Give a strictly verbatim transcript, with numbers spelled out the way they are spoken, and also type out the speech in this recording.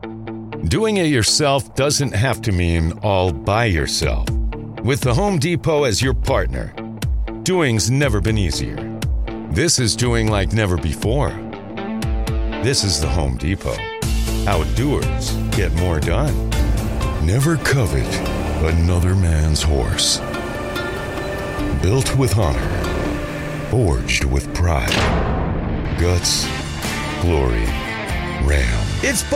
Doing it yourself doesn't have to mean all by yourself. With the Home Depot as your partner, doing's never been easier. This is doing like never before. This is the Home Depot. Outdoors get more done. Never covet another man's horse. Built with honor, forged with pride. Guts, glory, Ram. It's